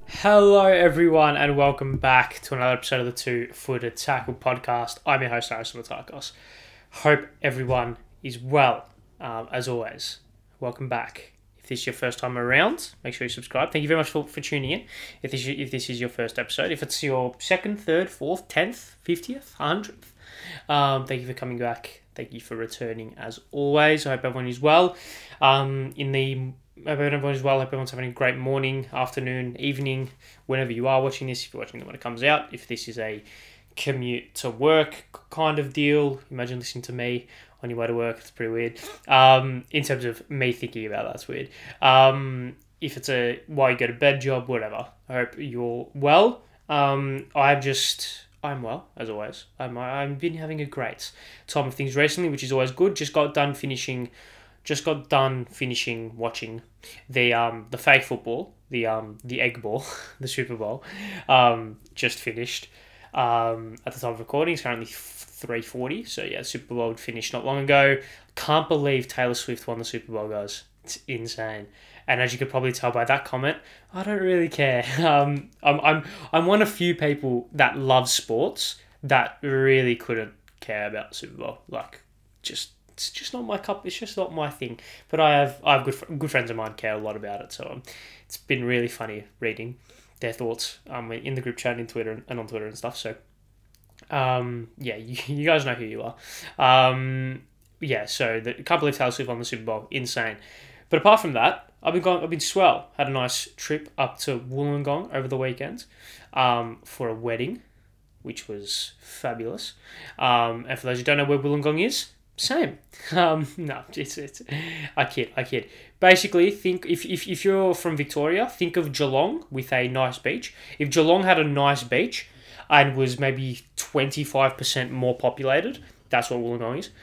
Hello, everyone, and welcome back to another episode of the Two Footed Tackle podcast. I'm your host, Harrison Matakos. Hope everyone is well, as always. Welcome back. If this is your first time around, make sure you subscribe. Thank you very much for tuning in. If this is your first episode, if it's your second, third, fourth, 10th, 50th, 100th, thank you for coming back. Thank you for returning as always. I hope everyone is well. I hope everyone is well. I hope everyone's having a great morning, afternoon, evening, whenever you are watching this. If you're watching it when it comes out, if this is a commute to work kind of deal, imagine listening to me on your way to work. It's pretty weird. In terms of me thinking about that, it's weird. If it's a while you go to bed job, whatever. I hope you're well. I'm well, as always. I've been having a great time of things recently, which is always good. Just got done finishing watching the fake football, the egg ball, the Super Bowl. Just finished. At the time of recording, it's currently 3:40. So yeah, the Super Bowl finished not long ago. Can't believe Taylor Swift won the Super Bowl, guys. It's insane. And as you could probably tell by that comment, I don't really care. I'm one of few people that love sports that really couldn't care about the Super Bowl. It's just not my cup. It's just not my thing. But I have good friends of mine care a lot about it. So it's been really funny reading their thoughts in the group chat in Twitter and on Twitter and stuff. So yeah, you guys know who you are. Yeah. So can't believe Taylor Swift won the Super Bowl. Insane. But apart from that, I've been swell. Had a nice trip up to Wollongong over the weekend for a wedding, which was fabulous. And for those who don't know where Wollongong is, same. No, it's I kid. Basically, think if you're from Victoria, think of Geelong with a nice beach. If Geelong had a nice beach and was maybe 25% more populated, that's what Wollongong is.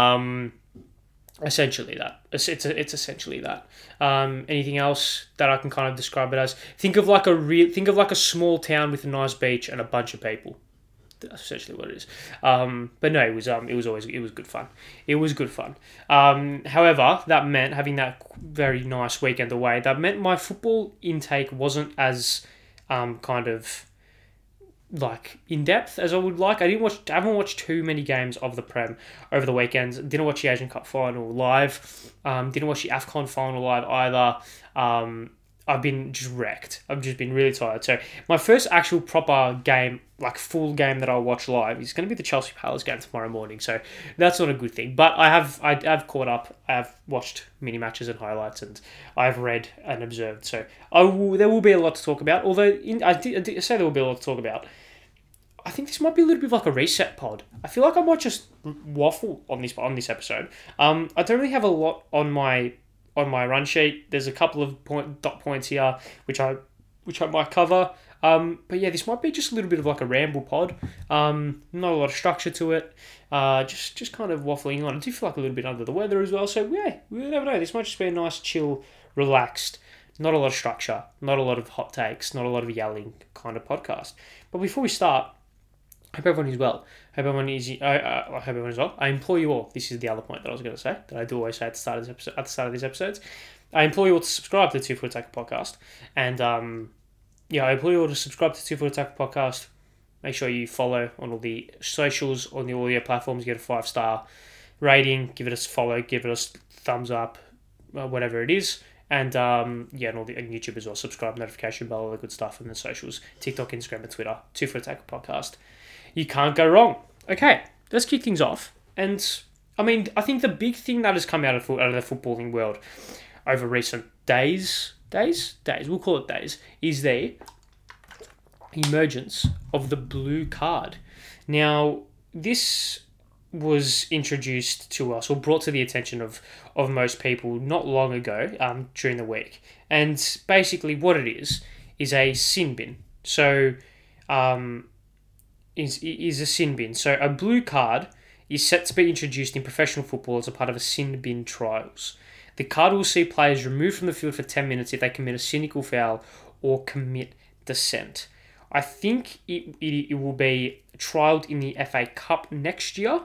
Essentially that. It's essentially that. Anything else that I can kind of describe it as? Think of like a small town with a nice beach and a bunch of people. That's essentially what it is. But no, it was good fun. It was good fun. However, that meant having that very nice weekend away. That meant my football intake wasn't as kind of like in depth as I would like. I haven't watched too many games of the Prem over the weekend. Didn't watch the Asian Cup final live. Didn't watch the AFCON final live either. I've been just wrecked. I've just been really tired. So my first actual proper game, like full game that I'll watch live, is going to be the Chelsea Palace game tomorrow morning. So that's not a good thing. But I've caught up. I've watched mini matches and highlights, and I've read and observed. So there will be a lot to talk about. Although I did say there will be a lot to talk about. I think this might be a little bit of like a reset pod. I feel like I might just waffle on this episode. I don't really have a lot on my run sheet. There's a couple of dot points here which I might cover. But yeah, this might be just a little bit of like a ramble pod. Not a lot of structure to it. Just kind of waffling on. I do feel like a little bit under the weather as well. So yeah, we never know. This might just be a nice, chill, relaxed, not a lot of structure, not a lot of hot takes, not a lot of yelling kind of podcast. But before we start, I hope everyone is well. I hope everyone is well. I implore you all. This is the other point that I was going to say that I do always say at the start of these episodes. I implore you all to subscribe to the Two Foot Attack podcast, and I implore you all to subscribe to the Two Foot Attack podcast. Make sure you follow on all the socials, on the audio platforms. Give it a 5-star rating. Give it a follow. Give it a thumbs up, whatever it is. And and YouTube as well. Subscribe, notification bell, all the good stuff, and the socials: TikTok, Instagram, and Twitter. Two Foot Attack podcast. You can't go wrong. Okay, let's kick things off. And I mean, I think the big thing that has come out of the footballing world over recent days, we'll call it days, is the emergence of the blue card. Now, this was introduced to us or brought to the attention of most people not long ago during the week. And basically what it is a sin bin. So is a sin bin. So a blue card is set to be introduced in professional football as a part of a sin bin trials. The card will see players removed from the field for 10 minutes if they commit a cynical foul or commit dissent. I think it will be trialled in the FA Cup next year,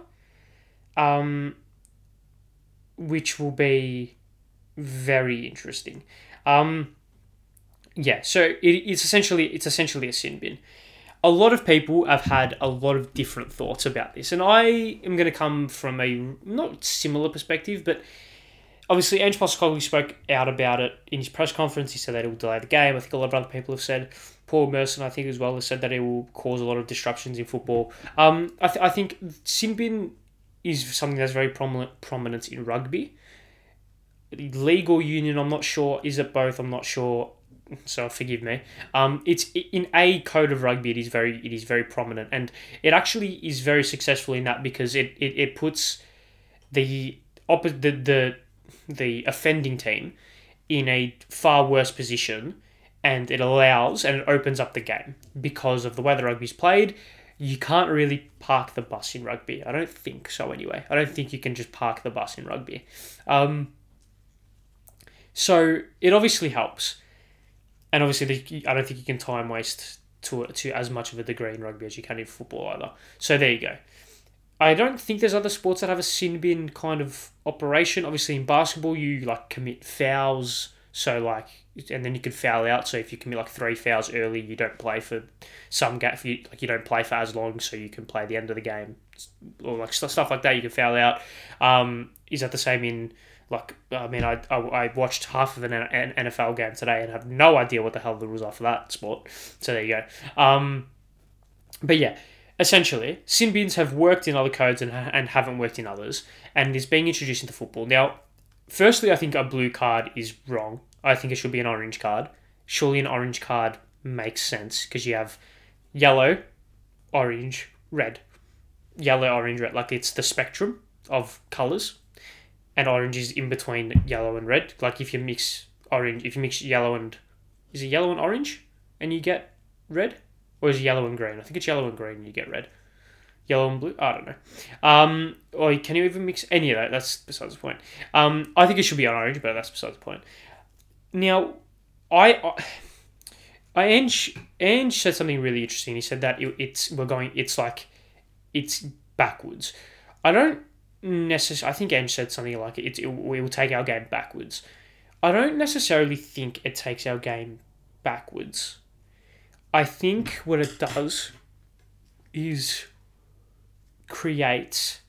which will be very interesting. Yeah, so it's essentially a sin bin. A lot of people have had a lot of different thoughts about this, and I am going to come from a not similar perspective, but obviously Ange Postecoglou spoke out about it in his press conference. He said that it will delay the game. I think a lot of other people have said. Paul Merson, I think, as well, has said that it will cause a lot of disruptions in football. I think sin bin is something that's very prominent in rugby. League or union, I'm not sure. Is it both? I'm not sure. So forgive me. It's in a code of rugby. It is very prominent, and it actually is very successful in that because it puts the the offending team in a far worse position, and it opens up the game because of the way the rugby's played. You can't really park the bus in rugby. I don't think so anyway. I don't think you can just park the bus in rugby. So it obviously helps. And obviously, I don't think you can time waste to as much of a degree in rugby as you can in football either. So there you go. I don't think there's other sports that have a sin bin kind of operation. Obviously, in basketball, you like commit fouls. So like, and then you can foul out. So if you commit like 3 fouls early, you don't play for some game. You don't play for as long, so you can play the end of the game, or like stuff like that. You can foul out. Is that the same in like? I mean, I watched half of an NFL game today and have no idea what the hell the rules are for that sport. So there you go. But yeah. Essentially, sin bins have worked in other codes and haven't worked in others, and is being introduced into football. Now, firstly, I think a blue card is wrong. I think it should be an orange card. Surely an orange card makes sense because you have yellow, orange, red. Yellow, orange, red. Like it's the spectrum of colours, and orange is in between yellow and red. Like if you mix yellow and... Is it yellow and orange and you get red? Or is it yellow and green? I think it's yellow and green and you get red. Yellow and blue? I don't know. Or can you even mix any of that? That's besides the point. I think it should be on orange, but that's besides the point. Now, Ange said something really interesting. He said that it's backwards. I don't necessarily... I think Ange said something like we will take our game backwards. I don't necessarily think it takes our game backwards. I think what it does is create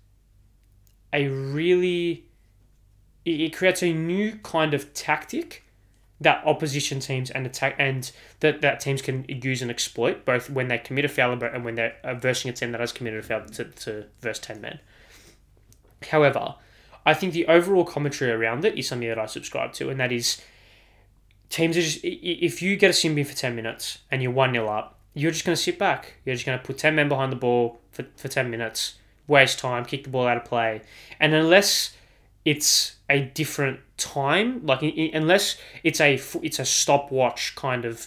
it creates a new kind of tactic that opposition teams and that teams can use and exploit, both when they commit a foul and when they're versing a team that has committed a foul to verse 10 men. However, I think the overall commentary around it is something that I subscribe to, and that is teams are just... If you get a sin bin for 10 minutes and you're 1-0 up, you're just going to sit back. You're just going to put 10 men behind the ball for 10 minutes, waste time, kick the ball out of play. And unless it's a different time, like unless it's a stopwatch kind of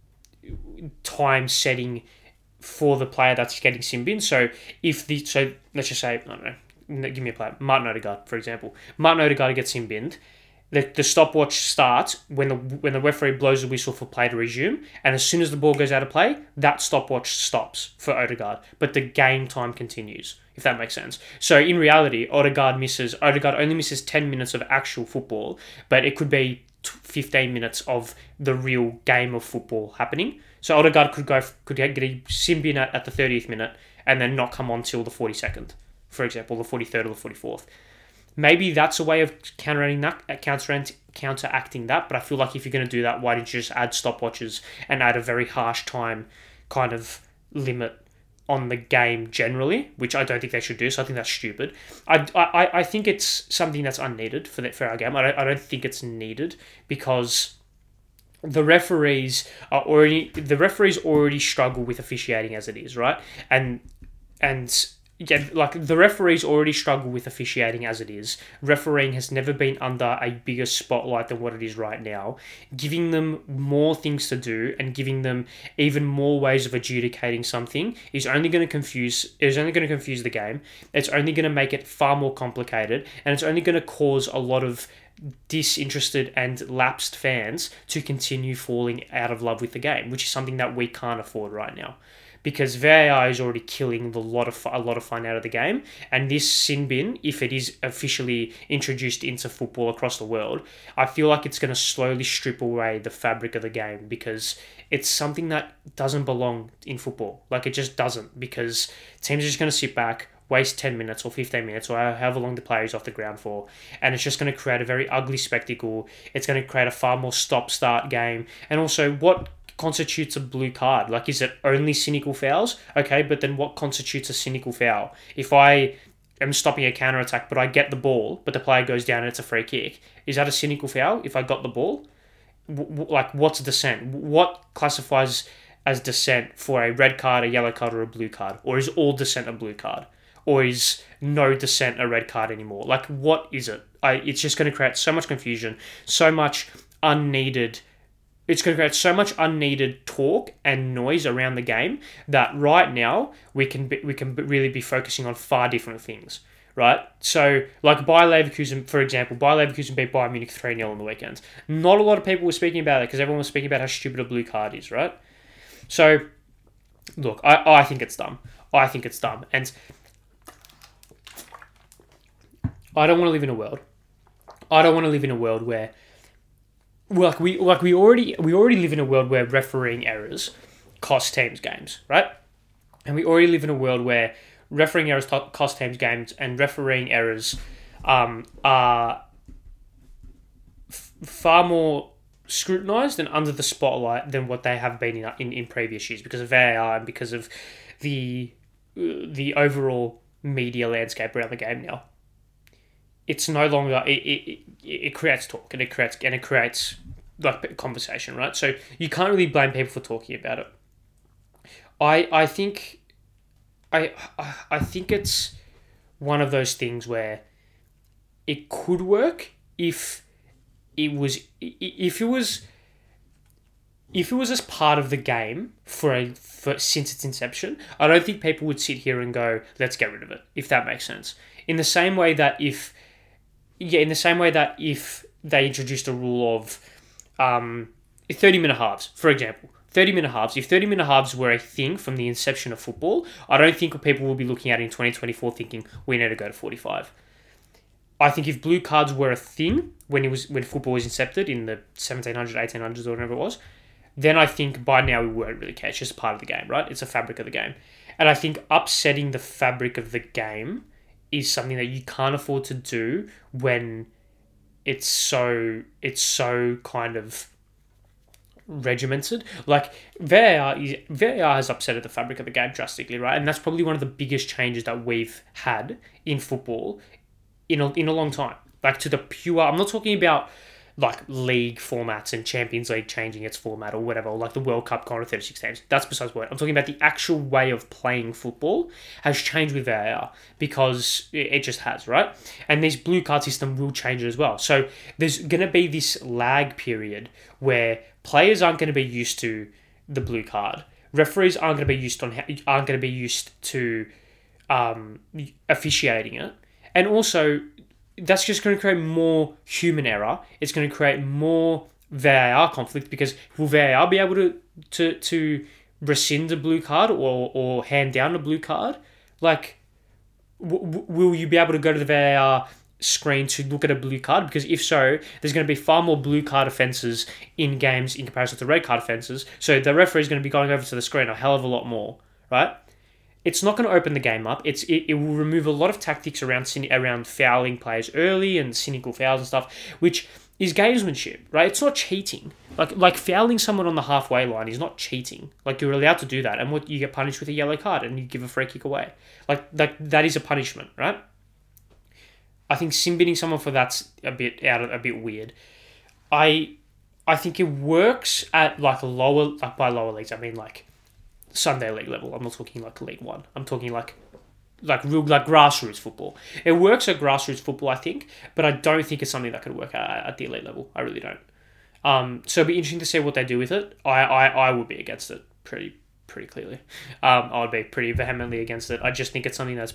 time setting for the player that's getting sin bin. So let's just say, I don't know, give me a player, Martin Odegaard, for example. Martin Odegaard gets sin binned. The stopwatch starts when the referee blows the whistle for play to resume, and as soon as the ball goes out of play, that stopwatch stops for Odegaard, but the game time continues, if that makes sense. So in reality, Odegaard only misses 10 minutes of actual football, but it could be 15 minutes of the real game of football happening. So Odegaard could get a sin bin at the 30th minute and then not come on till the 42nd, for example, the 43rd or the 44th. Maybe that's a way of counteracting that, but I feel like if you're going to do that, why didn't you just add stopwatches and add a very harsh time kind of limit on the game generally, which I don't think they should do, so I think that's stupid. I think it's something that's unneeded for our game. I don't think it's needed because the referees already struggle with officiating as it is, right? And yeah, like the referees already struggle with officiating as it is. Refereeing has never been under a bigger spotlight than what it is right now. Giving them more things to do and giving them even more ways of adjudicating something is only going to confuse the game. It's only going to make it far more complicated, and it's only going to cause a lot of disinterested and lapsed fans to continue falling out of love with the game, which is something that we can't afford right now. because VAR is already killing a lot of fun out of the game. And this sin bin, if it is officially introduced into football across the world, I feel like it's going to slowly strip away the fabric of the game, because it's something that doesn't belong in football. Like, it just doesn't, because teams are just going to sit back, waste 10 minutes or 15 minutes or however long the player is off the ground for, and it's just going to create a very ugly spectacle. It's going to create a far more stop-start game. And also, what constitutes a blue card? Like, is it only cynical fouls? Okay, but then what constitutes a cynical foul? If I am stopping a counter-attack but I get the ball, but the player goes down and it's a free kick, is that a cynical foul if I got the ball? Like, what's dissent? What classifies as dissent for a red card, a yellow card, or a blue card? Or is all dissent a blue card? Or is no dissent a red card anymore? Like, what is it? It's just going to create so much confusion, so much unneeded. It's going to create so much unneeded talk and noise around the game that right now we can really be focusing on far different things, right? So, like Bayer Leverkusen, for example, Bayer Leverkusen beat Bayern Munich 3-0 on the weekend. Not a lot of people were speaking about it because everyone was speaking about how stupid a blue card is, right? So, look, I think it's dumb. I think it's dumb. And I don't want to live in a world. I don't want to live in a world where, we already live in a world where refereeing errors cost teams games, right? And we already live in a world where refereeing errors cost teams games, and refereeing errors are far more scrutinised and under the spotlight than what they have been in previous years, because of VAR and because of the overall media landscape around the game now. It's no longer, it creates talk, and it creates like conversation, right? So you can't really blame people for talking about it. I think it's one of those things where it could work if it was as part of the game for since its inception. I don't think people would sit here and go, let's get rid of it, if that makes sense. In the same way that if they introduced a rule of 30-minute halves, for example. 30-minute halves. If 30-minute halves were a thing from the inception of football, I don't think people will be looking at it in 2024 thinking, we need to go to 45. I think if blue cards were a thing when football was incepted in the 1700s, 1800s, or whatever it was, then I think by now we won't really care. It's just part of the game, right? It's a fabric of the game. And I think upsetting the fabric of the game is something that you can't afford to do when it's so kind of regimented. Like, VAR has upset the fabric of the game drastically, right? And that's probably one of the biggest changes that we've had in football in a long time. Like, to the pure, I'm not talking about like league formats and Champions League changing its format or whatever, or like the World Cup going to 36 teams. That's besides the point. I'm talking about the actual way of playing football has changed with VAR, because it just has, right? And this blue card system will change it as well. So there's going to be this lag period where players aren't going to be used to the blue card. Referees aren't going to be used to officiating it, and also that's just going to create more human error. It's going to create more VAR conflict, because will VAR be able to rescind a blue card or hand down a blue card? Like, will you be able to go to the VAR screen to look at a blue card? Because if so, there's going to be far more blue card offences in games in comparison to red card offences. So the referee is going to be going over to the screen a hell of a lot more, right? It's not going to open the game up. It will remove a lot of tactics around fouling players early and cynical fouls and stuff, which is gamesmanship, right? It's not cheating. Like fouling someone on the halfway line is not cheating. Like, you're allowed to do that, and what you get punished with a yellow card, and you give a free kick away. Like that is a punishment, right? I think sin binning someone for that's a bit weird. I think it works at by lower leagues. I mean, like Sunday League level. I'm not talking like League One. I'm talking like real grassroots football. It works at grassroots football, I think, but I don't think it's something that could work at the elite level. I really don't. So it'd be interesting to see what they do with it. I would be against it pretty clearly. I would be pretty vehemently against it. I just think it's something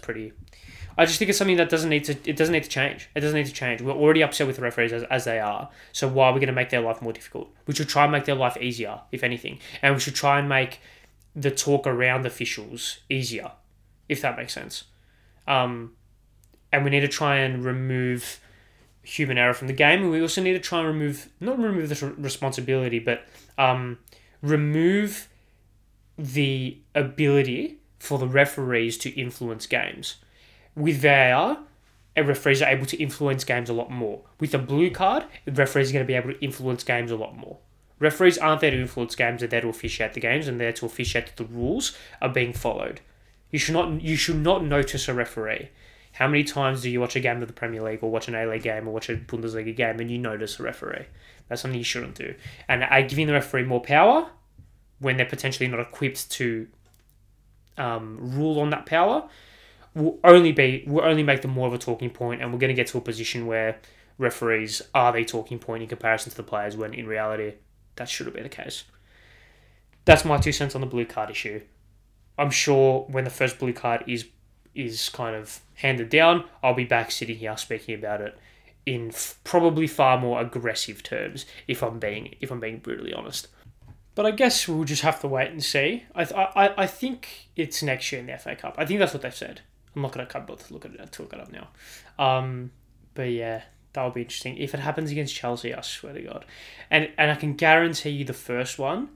that doesn't need to change. It doesn't need to change. We're already upset with the referees as they are. So why are we going to make their life more difficult? We should try and make their life easier, if anything. And we should try and make the talk around officials easier, if that makes sense. And we need to try and remove human error from the game, and we also need to try and not remove the responsibility, but remove the ability for the referees to influence games. With VAR, referees are able to influence games a lot more. With a blue card, referees are going to be able to influence games a lot more. Referees aren't there to influence games, they're there to officiate the games, and they're there to officiate that the rules are being followed. You should not notice a referee. How many times do you watch a game of the Premier League or watch an A-League game or watch a Bundesliga game and you notice a referee? That's something you shouldn't do. And giving the referee more power when they're potentially not equipped to rule on that power will only make them more of a talking point, and we're going to get to a position where referees are the talking point in comparison to the players, when in reality that shouldn't be the case. That's my 2 cents on the blue card issue. I'm sure when the first blue card is kind of handed down, I'll be back sitting here speaking about it in probably far more aggressive terms, if I'm being brutally honest. But I guess we'll just have to wait and see. I think it's next year in the FA Cup. I think that's what they've said. I'm not going to look at it up now. But yeah, that would be interesting. If it happens against Chelsea, I swear to God. And I can guarantee you the first one,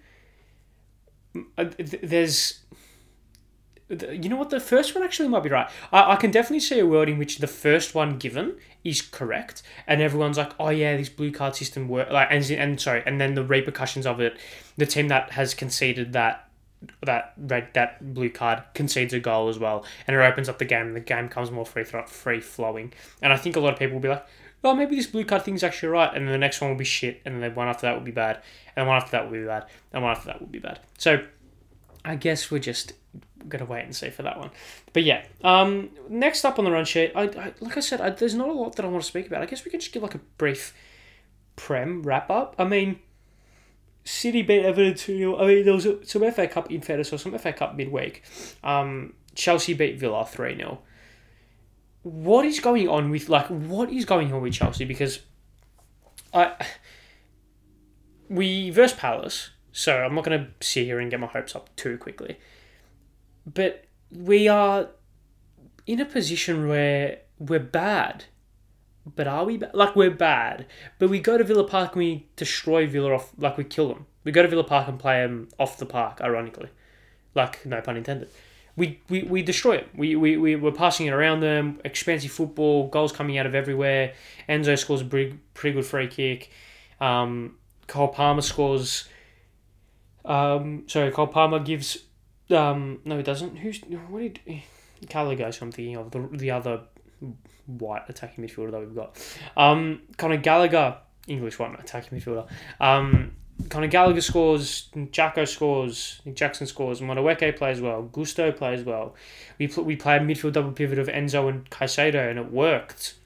there's... You know what? The first one actually might be right. I can definitely see a world in which the first one given is correct, and everyone's like, "Oh yeah, this blue card system work." Like, and then the repercussions of it, the team that has conceded that blue card concedes a goal as well, and it opens up the game, and the game becomes more free flowing. And I think a lot of people will be like, "Oh, maybe this blue card thing's actually right," and then the next one will be shit, and then the one after that will be bad, and the one after that will be bad, and one after that will be bad. So, I guess we're just gonna wait and see for that one. But yeah, next up on the run sheet, like I said, there's not a lot that I want to speak about. I guess we could just give like a brief Prem wrap up. I mean, City beat Everton 2-0. I mean, there was some FA Cup in fairness, or some FA Cup midweek. Chelsea beat Villa 3-0. What is going on with Chelsea? Because we versed Palace, so I'm not going to sit here and get my hopes up too quickly. But we are in a position where we're bad. But are we bad? Like, we're bad. But we go to Villa Park and we destroy Villa off, like we kill them. We go to Villa Park and play them off the park, ironically. Like, no pun intended. We destroy it. We're passing it around them, expansive football, goals coming out of everywhere. Enzo scores a pretty good free kick. Cole Palmer scores... Cole Palmer gives... no, he doesn't. Gallagher, I'm thinking of. The other white attacking midfielder that we've got. Conor Gallagher, English white attacking midfielder. Conor Gallagher scores, Jacko scores, Nick Jackson scores, Modueke plays well, Gusto plays well. We played a midfield double pivot of Enzo and Caicedo, and it worked.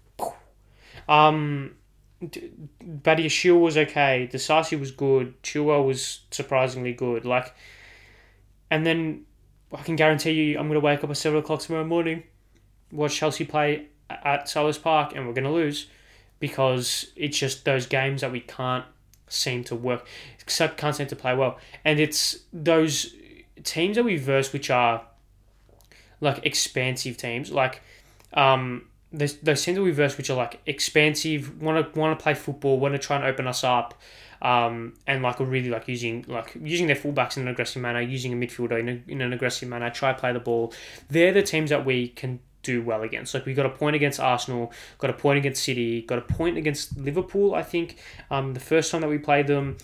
Badiashile was okay, Disasi was good, Chilwell was surprisingly good. And then I can guarantee you I'm going to wake up at 7 o'clock tomorrow morning, watch Chelsea play at Selhurst Park, and we're going to lose, because it's just those games that we can't seem to work, can't seem to play well. And it's those teams that we verse which are like expansive teams, like those teams that we verse which are like expansive, want to play football, want to try and open us up, and like are really like using their fullbacks in an aggressive manner, using a midfielder in an aggressive manner, try to play the ball. They're the teams that we can do well against. Like, we got a point against Arsenal, got a point against City, got a point against Liverpool, I think. The first time that we played them,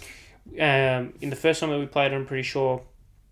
I'm pretty sure.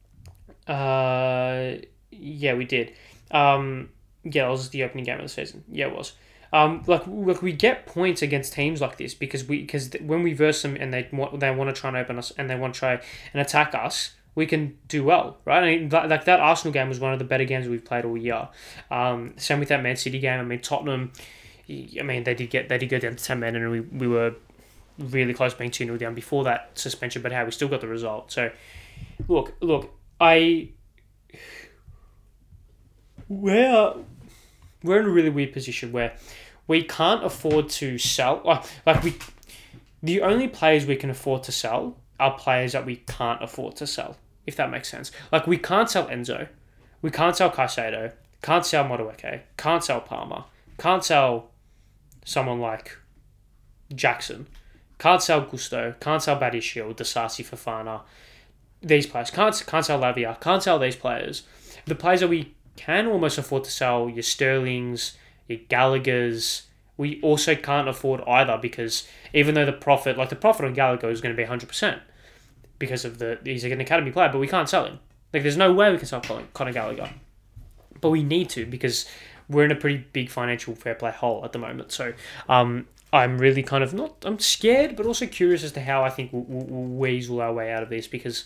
Yeah, we did. Yeah, it was the opening game of the season. Yeah, it was. Like we get points against teams like this because when we verse them and they want to try and open us and they want to try and attack us, we can do well, right? I mean, like that Arsenal game was one of the better games we've played all year. Same with that Man City game. I mean, Tottenham, I mean, they did go down to 10 men, and we were really close being 2-0 down before that suspension, but we still got the result. So, look, we're in a really weird position where we can't afford to sell. The only players we can afford to sell are players that we can't afford to sell, if that makes sense. Like, we can't sell Enzo. We can't sell Caicedo. Can't sell Modueke. Can't sell Palmer. Can't sell someone like Jackson. Can't sell Gusto. Can't sell Badiashile, Disasi, Fofana. These players. Can't sell Lavia. Can't sell these players. The players that we can almost afford to sell, your Sterlings, your Gallaghers, we also can't afford either, because even though the profit on Gallagher is going to be 100% because of he's an academy player, but we can't sell him. Like, there's no way we can sell Conor Gallagher. But we need to, because we're in a pretty big financial fair play hole at the moment. So I'm really kind of I'm scared, but also curious as to how I think we'll weasel our way out of this, because,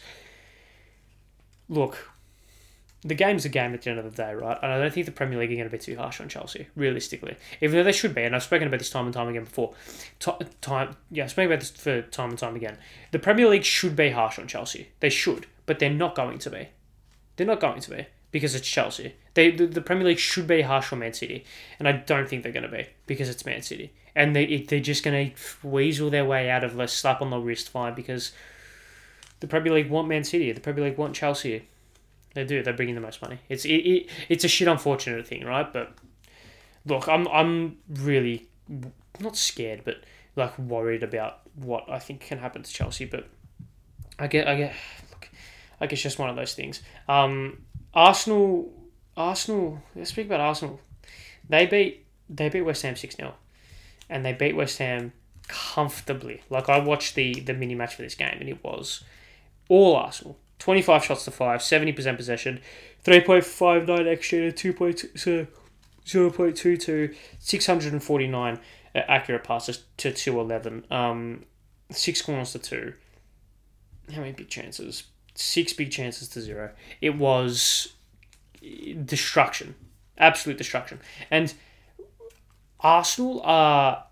look, the game's a game at the end of the day, right? And I don't think the Premier League are going to be too harsh on Chelsea, realistically. Even though they should be, and I've spoken about this time and time again before. I've spoken about this for time and time again. The Premier League should be harsh on Chelsea. They should, but they're not going to be. They're not going to be, because it's Chelsea. The Premier League should be harsh on Man City, and I don't think they're going to be, because it's Man City. And they're just going to weasel their way out of a slap on the wrist fine, because the Premier League want Man City. The Premier League want Chelsea. They do. They're bringing the most money. It's a shit unfortunate thing, right? But look, I'm really not scared, but like worried about what I think can happen to Chelsea. But I get. Look, I guess just one of those things. Arsenal. Let's speak about Arsenal. They beat West Ham 6-0, and they beat West Ham comfortably. Like, I watched the mini match for this game, and it was all Arsenal. 25 shots to 5, 70% possession, 3.59 XG to 0.22, 649 accurate passes to 211, 6 corners to 2. How many big chances? 6 big chances to 0. It was destruction. Absolute destruction. And Arsenal are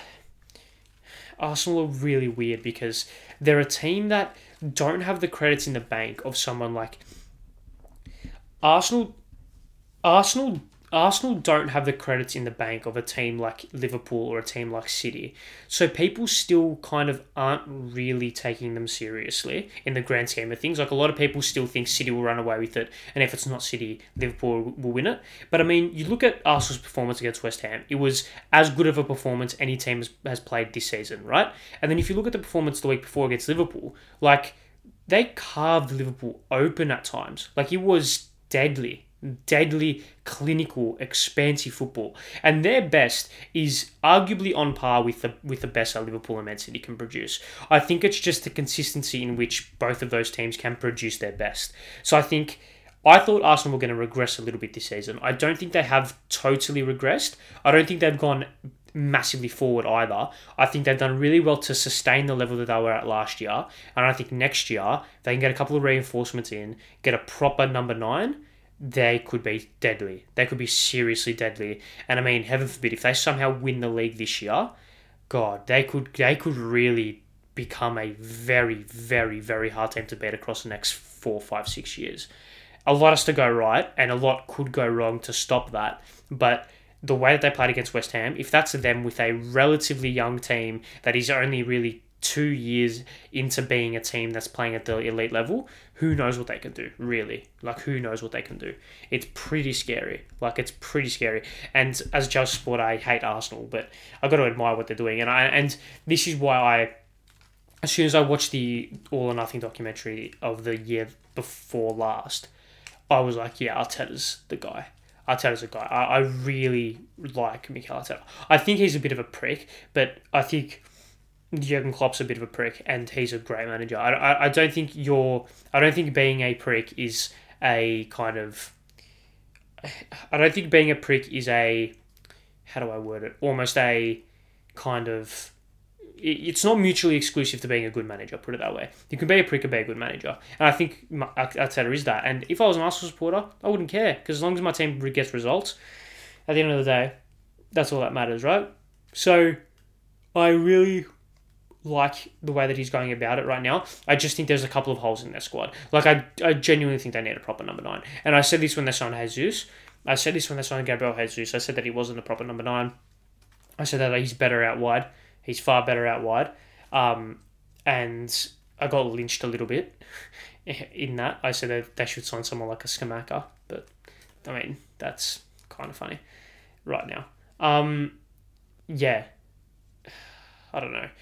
really weird, because they're a team that don't have the credits in the bank of someone like Arsenal don't have the credits in the bank of a team like Liverpool or a team like City. So people still kind of aren't really taking them seriously in the grand scheme of things. Like, a lot of people still think City will run away with it, and if it's not City, Liverpool will win it. But I mean, you look at Arsenal's performance against West Ham, it was as good of a performance any team has played this season, right? And then if you look at the performance the week before against Liverpool, like, they carved Liverpool open at times. Like, it was deadly, clinical, expansive football, and their best is arguably on par with the best that Liverpool and Man City can produce. I think it's just the consistency in which both of those teams can produce their best. So I thought Arsenal were going to regress a little bit this season. I don't think they have totally regressed. I don't think they've gone massively forward either. I think they've done really well to sustain the level that they were at last year, and I think next year they can get a couple of reinforcements in, get a proper number 9. They could be deadly. They could be seriously deadly. And I mean, heaven forbid, if they somehow win the league this year, God, they could really become a very, very, very hard team to beat across the next 4, 5, 6 years. A lot has to go right, and a lot could go wrong to stop that. But the way that they played against West Ham, if that's them with a relatively young team that is only really 2 years into being a team that's playing at the elite level, who knows what they can do, really? Like, who knows what they can do? It's pretty scary. And as a Chelsea supporter, I hate Arsenal, but I've got to admire what they're doing. And this is why as soon as I watched the All or Nothing documentary of the year before last, I was like, yeah, Arteta's the guy. I really like Mikel Arteta. I think he's a bit of a prick, but I think Jurgen Klopp's a bit of a prick, and he's a great manager. I don't think being a prick is a kind of... I don't think being a prick is a... How do I word it? Almost a kind of... It's not mutually exclusive to being a good manager, put it that way. You can be a prick and be a good manager. And I think Arteta is that. And if I was an Arsenal supporter, I wouldn't care, because as long as my team gets results, at the end of the day, that's all that matters, right? So I really like the way that he's going about it right now. I just think there's a couple of holes in their squad. Like, I genuinely think they need a proper number 9. And I said this when they signed Jesus. I said this when they signed Gabriel Jesus. I said that he wasn't a proper number 9. I said that he's better out wide. He's far better out wide. And I got lynched a little bit in that. I said that they should sign someone like a Skamaka, but I mean that's kind of funny right now. Yeah, I don't know.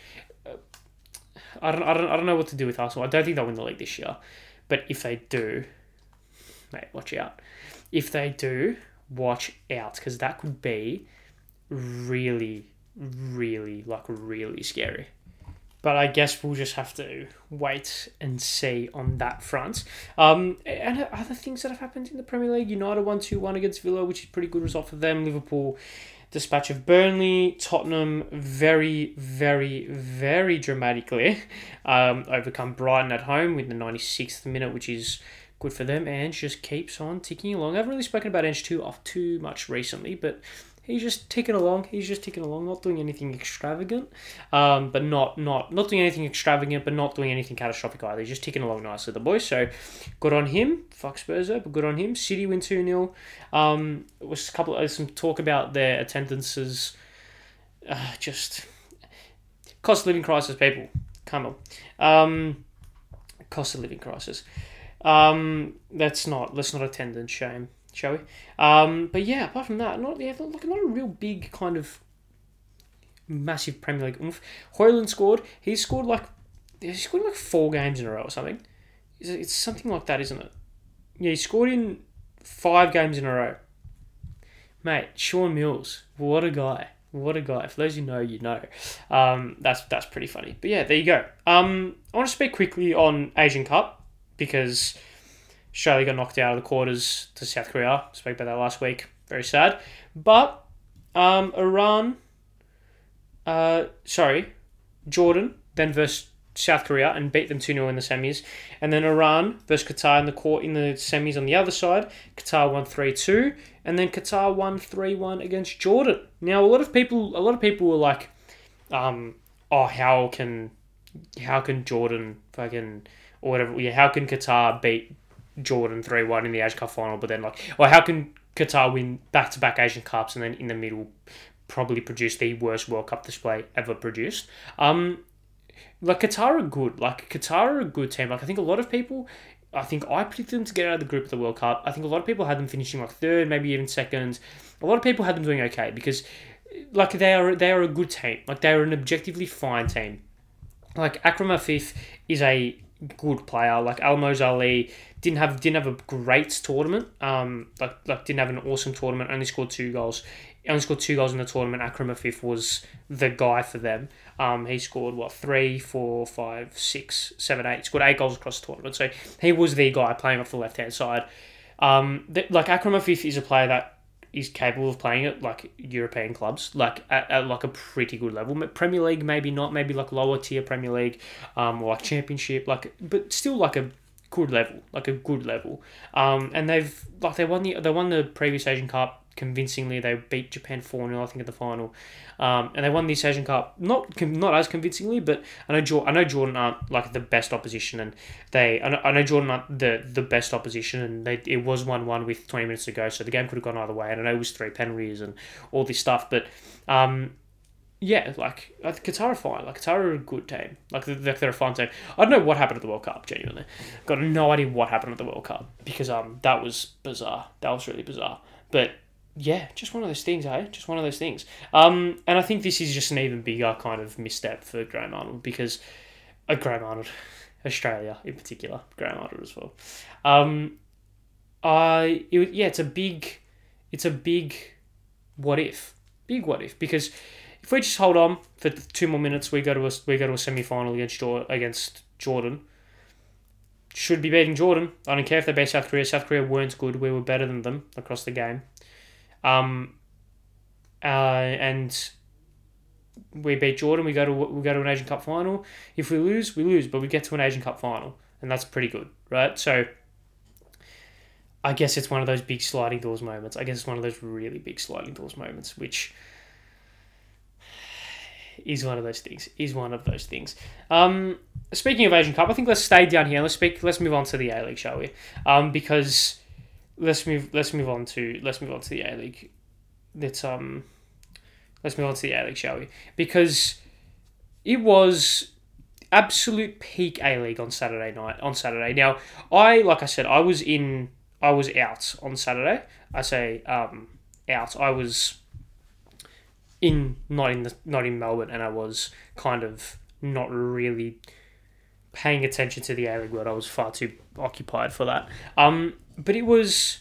I don't know what to do with Arsenal. I don't think they'll win the league this year, but if they do, mate, watch out. If they do, watch out, because that could be really, really, like really scary. But I guess we'll just have to wait and see on that front. And other things that have happened in the Premier League: United won 2-1 against Villa, which is a pretty good result for them. Liverpool dispatch of Burnley. Tottenham very, very, very dramatically overcome Brighton at home with the 96th minute, which is good for them. Ange just keeps on ticking along. I haven't really spoken about Ange too much recently, but he's just ticking along. Not doing anything extravagant, but not doing anything extravagant, but not doing anything catastrophic either. He's just ticking along nicely, the boys. So good on him. Fuck Spurs, but good on him. City win 2-0. Was some talk about their attendances. Just cost of living crisis, people. Come on. Cost of living crisis. Let's not attendance shame, shall we? But yeah, apart from that, not a real big kind of massive Premier League oomph. Højlund scored. He scored like 4 games in a row or something. It's something like that, isn't it? Yeah, he scored in 5 games in a row. Mate, Sean Mills, what a guy. What a guy. For those who know, you know. That's pretty funny. But yeah, there you go. I want to speak quickly on Asian Cup, because Australia got knocked out of the quarters to South Korea. Spoke about that last week. Very sad. But Jordan then versus South Korea and beat them 2-0 in the semis. And then Iran versus Qatar in the semis on the other side. Qatar won 3-2. And then Qatar won 3-1 against Jordan. Now, a lot of people were like, how can Jordan fucking... or whatever, yeah, how can Qatar beat Jordan 3-1 in the Asian Cup final, but then how can Qatar win back-to-back Asian Cups and then in the middle probably produce the worst World Cup display ever produced? Qatar are good. Qatar are a good team. I think a lot of people, I predicted them to get out of the group of the World Cup. I think a lot of people had them finishing third, maybe even second. A lot of people had them doing okay because they are a good team. They are an objectively fine team. Akram Afif is a good player. Almoz Ali didn't have a great tournament. Didn't have an awesome tournament. Only scored 2 goals. In the tournament. Akram Afif was the guy for them. He scored 3, 4, 5, 6, 7, 8. He scored 8 goals across the tournament. So he was the guy playing off the left hand side. Akram Afif is a player that is capable of playing at European clubs, at a pretty good level. Premier League, maybe not, maybe lower tier Premier League, or Championship, but still a good level. And they won the previous Asian Cup convincingly. They beat Japan 4-0, I think, at the final. And they won this Asian Cup not as convincingly, but I know Jordan aren't the best opposition, and I know Jordan aren't the best opposition, and it was 1-1 with 20 minutes to go, so the game could have gone either way. And I know it was 3 penalties and all this stuff, but Qatar are fine. Qatar are a good team. They're a fun team. I don't know what happened at the World Cup, genuinely. Got no idea what happened at the World Cup, because that was bizarre. That was really bizarre. But yeah, just one of those things, eh? Just one of those things. And I think this is just an even bigger kind of misstep for Graham Arnold, because Graham Arnold, Australia in particular, Graham Arnold as well. It's a big what if, because if we just hold on for 2 more minutes, we go to a semi-final against Jordan. Should be beating Jordan. I don't care if they beat South Korea. South Korea weren't good. We were better than them across the game. And we beat Jordan. We go to an Asian Cup final. If we lose, we lose, but we get to an Asian Cup final, and that's pretty good, right? So I guess it's one of those big sliding doors moments. I guess it's one of those really big sliding doors moments, which is one of those things. Speaking of Asian Cup, I think let's stay down here. Let's move on to the A-League, shall we? Because let's move on to the A-League. Let's move on to the A-League, shall we? Because it was absolute peak A-League on Saturday night. On Saturday, now like I said, I was out on Saturday. I say out. I was not in Melbourne, and I was kind of not really paying attention to the A-League world. I was far too occupied for that. But it was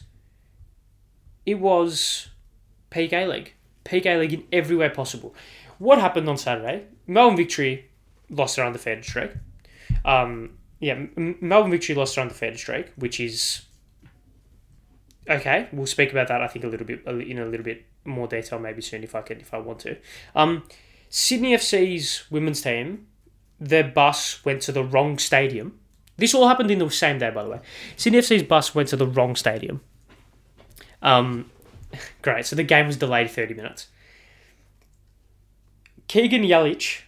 peak A-League in every way possible. What happened on Saturday? Melbourne Victory lost their undefeated streak. Melbourne Victory lost their undefeated streak, which is okay. We'll speak about that, I think, in a little bit more detail maybe soon if I want to. Sydney FC's women's team, their bus went to the wrong stadium. This all happened in the same day, by the way. Sydney FC's bus went to the wrong stadium. Great. So the game was delayed 30 minutes. Keegan Yelich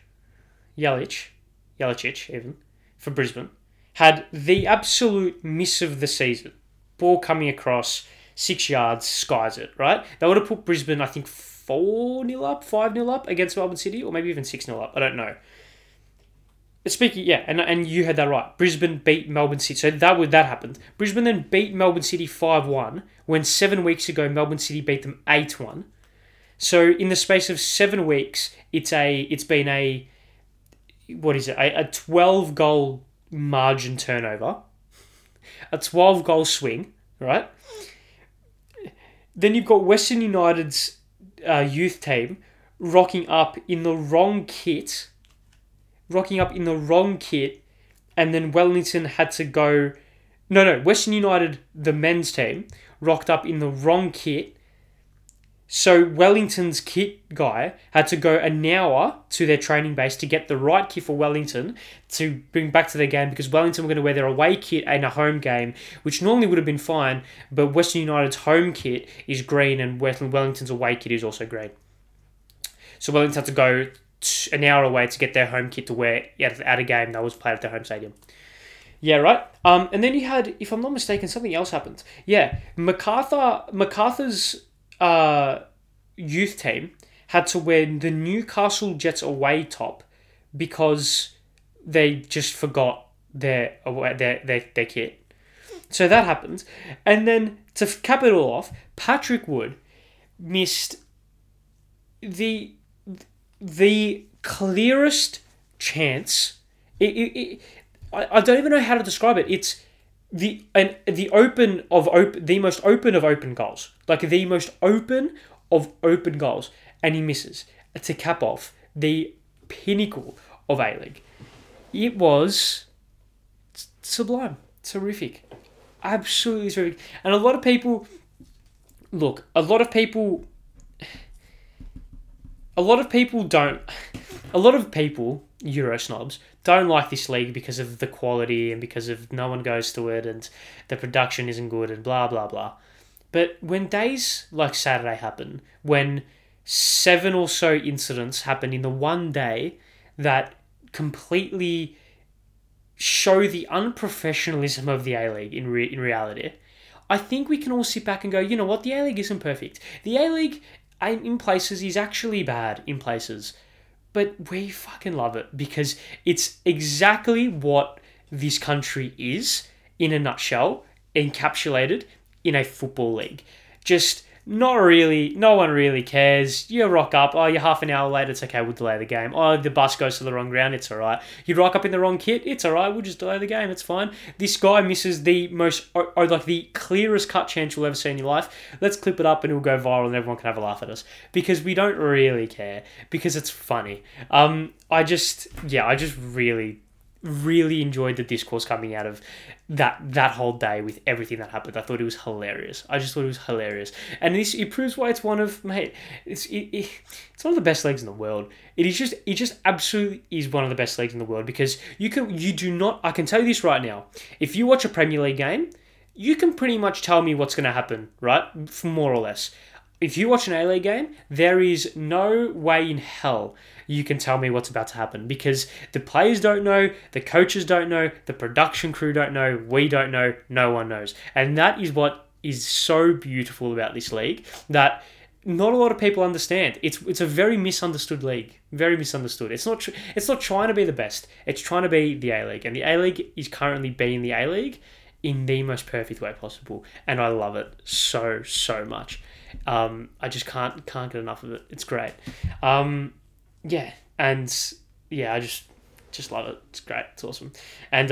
even, for Brisbane, had the absolute miss of the season. Ball coming across 6 yards, skies it, right? They would have put Brisbane, I think, 4-0 up, 5-0 up against Melbourne City, or maybe even 6-0 up. I don't know. Speaking, and you heard that right. Brisbane beat Melbourne City. So that happened. Brisbane then beat Melbourne City 5-1, when 7 weeks ago Melbourne City beat them 8-1. So in the space of 7 weeks, it's been a 12-goal margin turnover, a 12-goal swing, right? Then you've got Western United's youth team rocking up in the wrong kit, and then Wellington had to go... No, Western United, the men's team, rocked up in the wrong kit. So Wellington's kit guy had to go an hour to their training base to get the right kit for Wellington to bring back to their game, because Wellington were going to wear their away kit in a home game, which normally would have been fine, but Western United's home kit is green and Wellington's away kit is also green. So Wellington had to go an hour away to get their home kit to wear at a game that was played at their home stadium. Yeah, right? And then you had, if I'm not mistaken, something else happened. Yeah, MacArthur's youth team had to wear the Newcastle Jets away top because they just forgot their kit. So that happened. And then to cap it all off, Patrick Wood missed the clearest chance. I don't even know how to describe it. It's the most open of open goals. Like the most open of open goals. And he misses to cap off the pinnacle of A-League. It was sublime. Terrific. Absolutely terrific. And a lot of people, Euro snobs, don't like this league because of the quality and because of no one goes to it and the production isn't good and blah, blah, blah. But when days like Saturday happen, when 7 or so incidents happen in the one day that completely show the unprofessionalism of the A-League in reality, I think we can all sit back and go, you know what, the A-League isn't perfect. The A-League in places is actually bad in places. But we fucking love it because it's exactly what this country is in a nutshell, encapsulated in a football league. Just not really, no one really cares. You rock up, you're half an hour late, it's okay, we'll delay the game. The bus goes to the wrong ground, it's alright. You rock up in the wrong kit, it's alright, we'll just delay the game, it's fine. This guy misses the most, the clearest cut chance you'll ever see in your life. Let's clip it up and it'll go viral and everyone can have a laugh at us. Because we don't really care. Because it's funny. I just really enjoyed the discourse coming out of that whole day with everything that happened. I thought it was hilarious. And it proves why it's one of, it's one of the best leagues in the world. It just absolutely is one of the best leagues in the world because I can tell you this right now. If you watch a Premier League game, you can pretty much tell me what's going to happen, right? More or less. If you watch an A-League game, there is no way in hell you can tell me what's about to happen because the players don't know, the coaches don't know, the production crew don't know, we don't know, no one knows. And that is what is so beautiful about this league, that not a lot of people understand. It's a very misunderstood league. Very misunderstood. It's not trying to be the best. It's trying to be the A-League. And the A-League is currently being the A-League in the most perfect way possible. And I love it so, so much. I just can't get enough of it. It's great. Yeah. And yeah, I just love it. It's great. It's awesome. And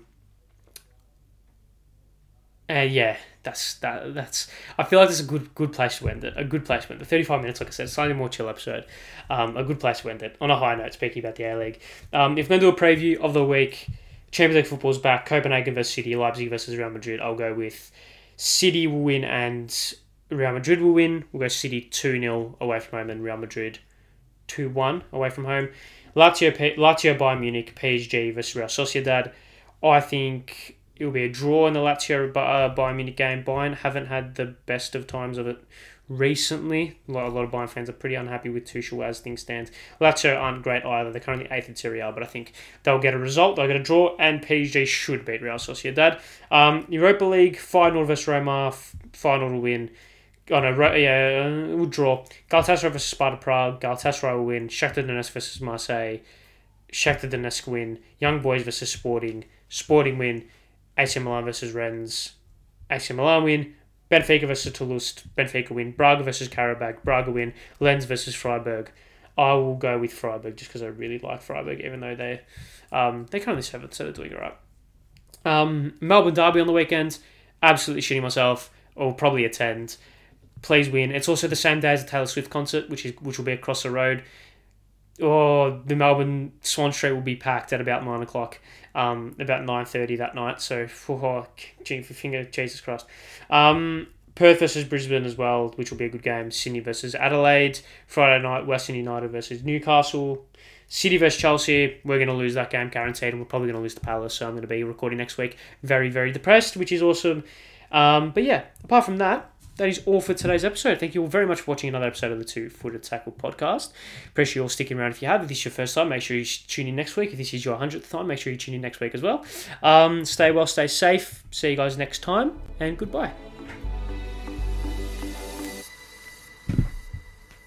yeah, that's. I feel like this is a good place to end it. A good place to end it. 35 minutes, like I said, slightly more chill episode. A good place to end it on a high note. Speaking about the A League, if we're going to do a preview of the week, Champions League football's back. Copenhagen versus City, Leipzig versus Real Madrid. I'll go with City will win and Real Madrid will win. We'll go City 2-0 away from home and Real Madrid 2-1 away from home. Lazio Bayern Munich, PSG versus Real Sociedad. I think it'll be a draw in the Lazio Bayern Munich game. Bayern haven't had the best of times of it recently. A lot of Bayern fans are pretty unhappy with Tuchel as things stand. Lazio aren't great either. They're currently 8th in Serie A, but I think they'll get a result. They'll get a draw, and PSG should beat Real Sociedad. Europa League, Feyenoord versus Roma. Feyenoord will win. We'll draw. Galatasaray versus Sparta Prague. Galatasaray will win. Shakhtar Donetsk versus Marseille. Shakhtar Donetsk win. Young Boys versus Sporting. Sporting win. AC Milan versus Rennes. AC Milan win. Benfica versus Toulouse. Benfica win. Braga versus Karabakh. Braga win. Lens versus Freiburg. I will go with Freiburg just because I really like Freiburg, even though they're currently 7th, so they're doing alright. Melbourne Derby on the weekend. Absolutely shitting myself. Or probably attend. Please win. It's also the same day as the Taylor Swift concert, which will be across the road. Or the Melbourne Swan Street will be packed at about 9 o'clock, about 9:30 that night. So, Jesus Christ. Perth versus Brisbane as well, which will be a good game. Sydney versus Adelaide. Friday night, Western United versus Newcastle. City versus Chelsea. We're going to lose that game, guaranteed, and we're probably going to lose to Palace. So I'm going to be recording next week. Very, very depressed, which is awesome. But yeah, apart from that, that is all for today's episode. Thank you all very much for watching another episode of the Two Footed Tackle podcast. Appreciate you all sticking around if you have. If this is your first time, make sure you tune in next week. If this is your 100th time, make sure you tune in next week as well. Stay well, stay safe. See you guys next time, and goodbye.